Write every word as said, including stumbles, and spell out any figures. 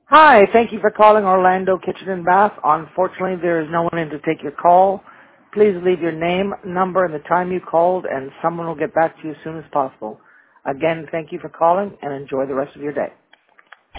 Hi, thank you for calling Orlando Kitchen and Bath. Unfortunately, there is no one in to take your call. Please leave your name, number, and the time you called, and someone will get back to you as soon as possible. Again, thank you for calling, and enjoy the rest of your day.